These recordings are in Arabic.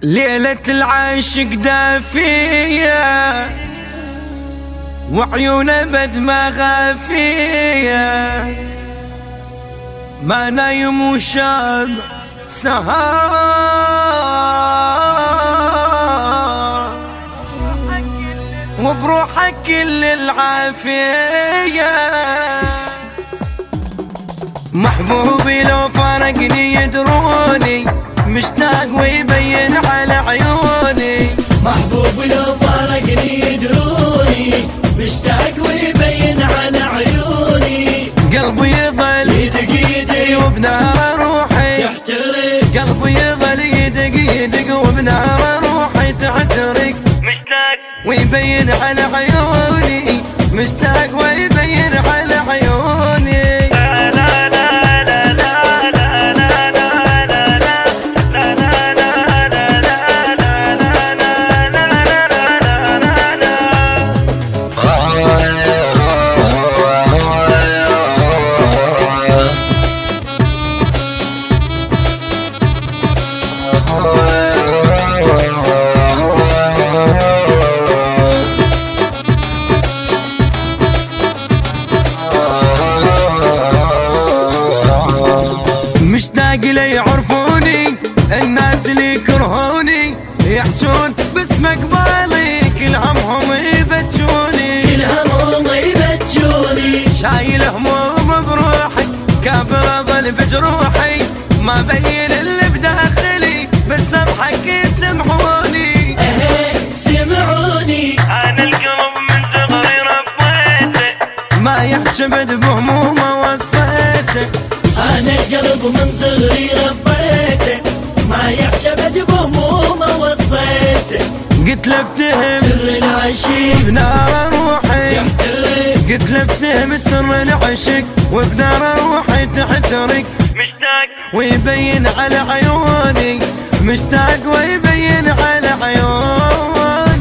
ليلة العاشق دافية وعيون ابد ما غافية، ما نايم وشاب سهار وبروحك كل العافية. محبوبي لو فارقني يدروني مشتاق ويبين على عيوني. محبوبي لو فارقني يدروني مشتاق ويبين على عيوني. قلبي يظل يدق يدق وبنار روحي تحترق، قلبي يظل يدق يدق وبنار روحي تحترق. مشتاق ويبين على عيوني، مشتاق ويبين على عيوني. مشتاق لي يعرفوني الناس اللي يكرهوني، يحجون باسمك بالي كل همهم يبتشوني. كل همهم يبتشوني، شايل هموم بروحي كافر اظل بجروحي، ما بين اللي بداخلي بس اضحك يسمعوني. سمعوني. انا القلب من صغري ربيته، ما يحشبد بهمومه وصيته. أنا القلب من صغري ربيته، ما يحشبد بهمومه وصيته. قلت له افتهم سر العشيق بنار روحي تحترق، قلت له افتهم سر العشق وبنار روحي تحترق. مشتاق ويبين على عيوني، مشتاق ويبين على عيوني.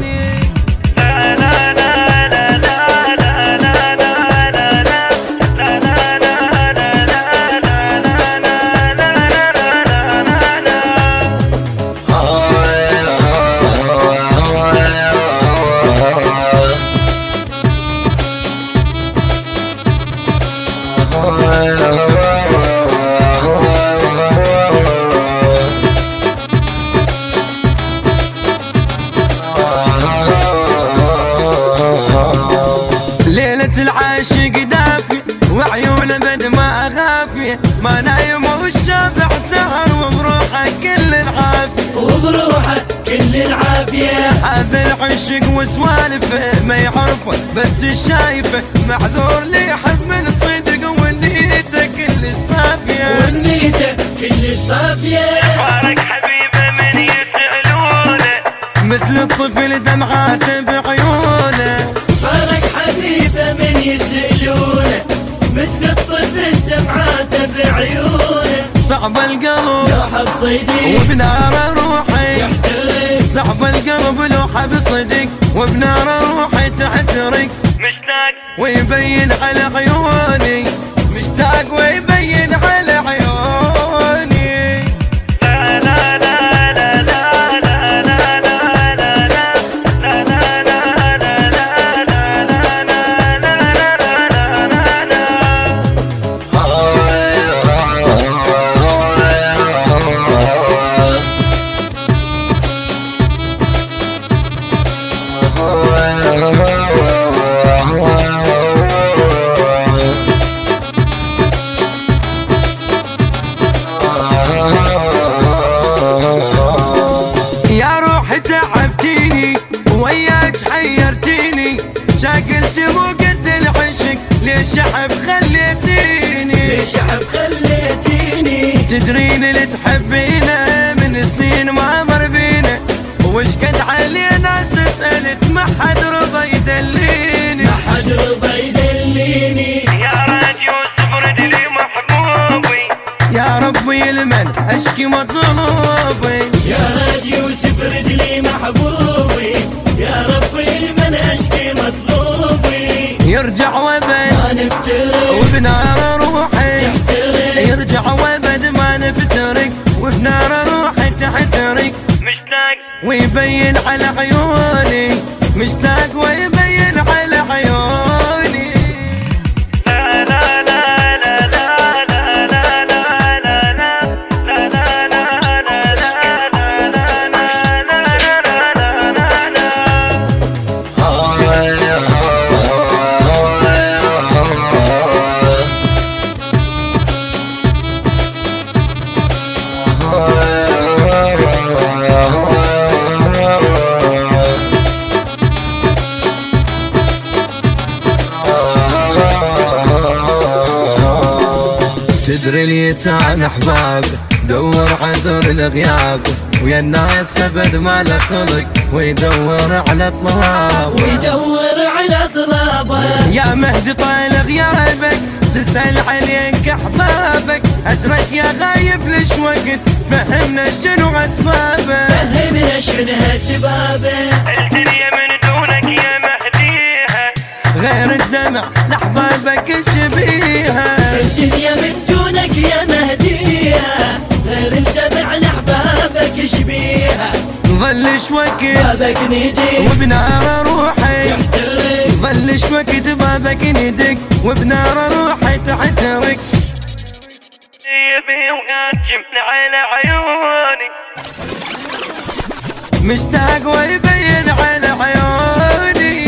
ليلة العاشق دافي وعيون ابد ما غافية، ما نايم والشافع سهر وبروحه كل العافية. وبروحه كل العافية. هذا العشق وسوالفه ما يعرفه بس الشايفه، معذور لي يحب من صدق ونيته كل صافية. ونيته كل صافية. فارق حبيبه من يسألونه مثل الطفل دمعاته بعيونه. فارق حبيبه من يسألونه مثل الطفل دمعاته بعيونه. صعب القلب لوحة بصدق وبنار روحي يحترق، صعب القلب لوحة بصدق وبنار روحي تحترق. مشتاق ويبين على عيوني، مشتاق ويبين على عيوني. يا روحي تعبتيني وياك حيرتيني، شاقلت مو قد العشق ليش احب خليتيني. ليش احب خليتيني. تدرين اللي تحبينه من سنين ما مر بينا، وش قد علينا سألت ما حد رضى يدليني. ما حد رضى يدليني. يا راد يوسف رد لي محبوبي، يا ربي لمن اشكي مطلوبي. يا راد يوسف رد لي محبوبي، يا ربي لمن اشكي مطلوبي. يرجع وبد ما نفترق وبنار روحي تحترق، يرجع وبد ما نفترق وبنار روحي تحترق. مشتاق ويبين على عيوني، مشتاق ويبين على عيوني. لا لا لا لا لا لا لا لا لا لا لا لا تدري اليتان احباب، دور عذر الغياب، ويا الناس ابد ما له خلق، ويدور على طلاب، يا مهد طال غيابك، تسأل عليك احبابك، اجرك يا غايب ليش وقت، فهمنا شنو اسبابه، الدنيا من دونك يا مهديها، غير الدمع لاحبابك شبيها، الدنيا من دونك يا مهديها، غير الدمع لاحبابك شبيها، ظلش وقت بابك ندق وبنار روحي يحترق، ظلش وقت بابك ندق وبنار روحي تحترق، يبي وياجمنا على عيوني، مشتاق ويبين على عيوني.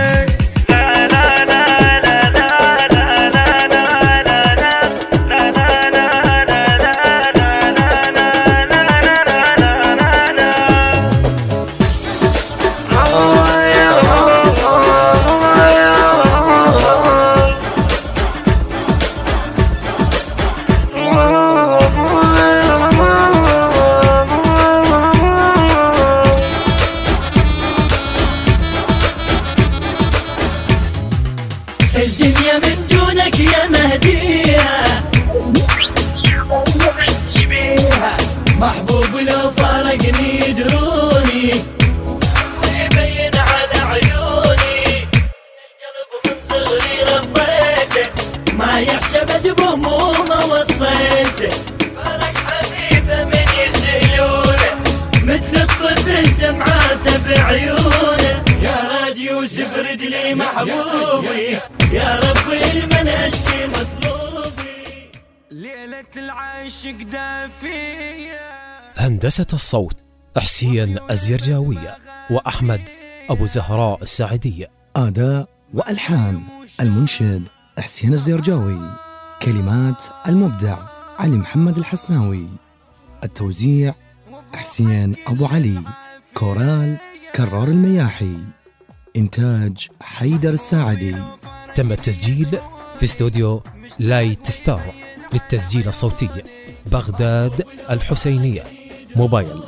الدنيا من دونك يا مهديها شبيها، محبوب لو فارقني يدروني، يبين على عيوني، القلب من صغري ربيته، ما يحسب بهمومه وصيته، فارق حبيبه من يسألونه، مثل الطفل دمعاته بعيونه، يا راد يوسف رجلي محبوبي، يا ربي لمن اشكي مطلوبي، ليلة العاشق دافية. هندسة الصوت حسين الزرجاوية وأحمد أبو زهراء السعدية. أداء وألحان المنشد حسين الزرجاوي. كلمات المبدع علي محمد الحسناوي. التوزيع حسين أبو علي. كورال كرار المياحي. إنتاج حيدر الساعدي. تم التسجيل في استوديو لايت ستار للتسجيل الصوتي بغداد الحسينية. موبايل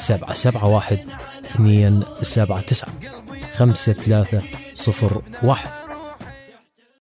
0771 279 5301.